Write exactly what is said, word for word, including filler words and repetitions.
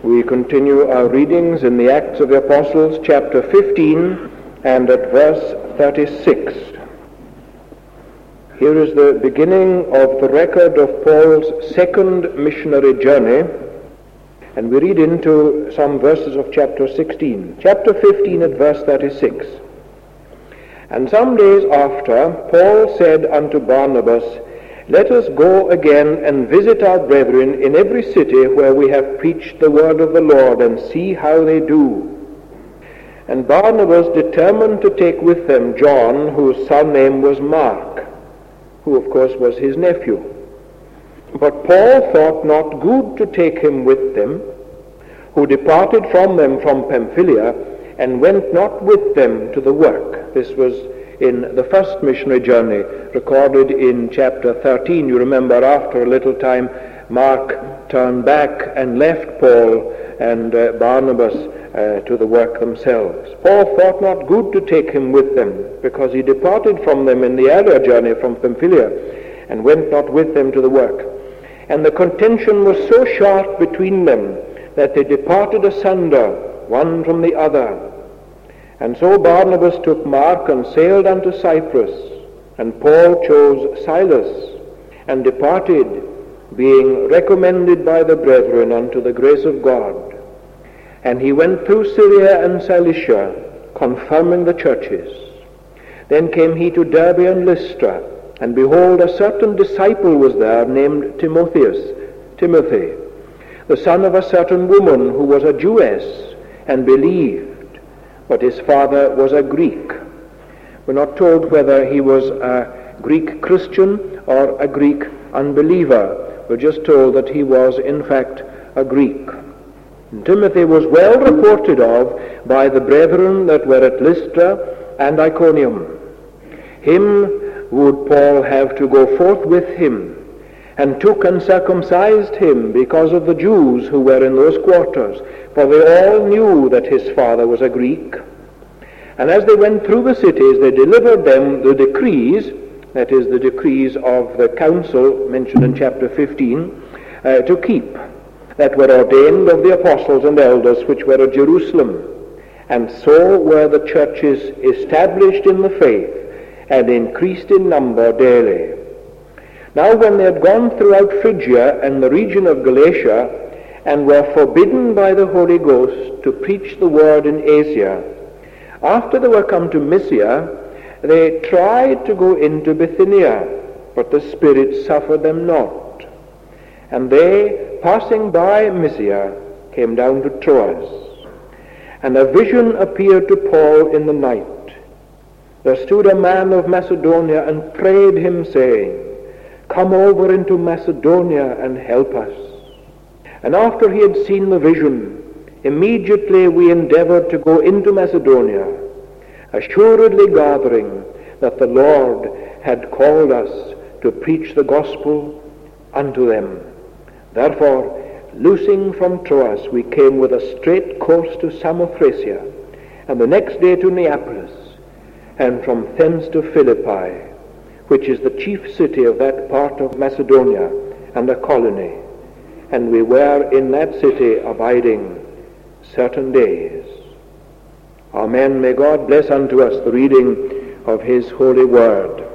We continue our readings in the Acts of the Apostles, chapter fifteen, and at verse thirty-six. Here is the beginning of the record of Paul's second missionary journey, and we read into some verses of chapter sixteen. Chapter fifteen at verse thirty-six. And some days after, Paul said unto Barnabas, Let us go again and visit our brethren in every city where we have preached the word of the Lord, and see how they do. And Barnabas determined to take with them John, whose surname was Mark, who of course was his nephew. But Paul thought not good to take him with them, who departed from them from Pamphylia, and went not with them to the work. This was in the first missionary journey, recorded in chapter thirteen. You remember, after a little time, Mark turned back and left Paul and uh, Barnabas uh, to the work themselves. Paul thought not good to take him with them, because he departed from them in the earlier journey from Pamphylia, and went not with them to the work. And the contention was so sharp between them, that they departed asunder, one from the other. And so Barnabas took Mark and sailed unto Cyprus, and Paul chose Silas, and departed, being recommended by the brethren unto the grace of God. And he went through Syria and Cilicia, confirming the churches. Then came he to Derbe and Lystra, and behold, a certain disciple was there, named Timotheus, Timothy, the son of a certain woman who was a Jewess, and believed. But his father was a Greek. We're not told whether he was a Greek Christian or a Greek unbeliever. We're just told that he was, in fact, a Greek. And Timothy was well reported of by the brethren that were at Lystra and Iconium. Him would Paul have to go forth with him, and took and circumcised him because of the Jews who were in those quarters, for they all knew that his father was a Greek. And as they went through the cities, they delivered them the decrees, that is, the decrees of the council mentioned in chapter fifteen, uh, to keep, that were ordained of the apostles and elders which were at Jerusalem. And so were the churches established in the faith, and increased in number daily. Now when they had gone throughout Phrygia and the region of Galatia, and were forbidden by the Holy Ghost to preach the word in Asia, after they were come to Mysia, they tried to go into Bithynia, but the Spirit suffered them not. And they, passing by Mysia, came down to Troas. And a vision appeared to Paul in the night. There stood a man of Macedonia and prayed him, saying, Come over into Macedonia and help us. And after he had seen the vision, immediately we endeavored to go into Macedonia, assuredly gathering that the Lord had called us to preach the gospel unto them. Therefore, loosing from Troas, we came with a straight course to Samothracia, and the next day to Neapolis, and from thence to Philippi, which is the chief city of that part of Macedonia, and a colony. And we were in that city abiding certain days. Amen. May God bless unto us the reading of his holy word.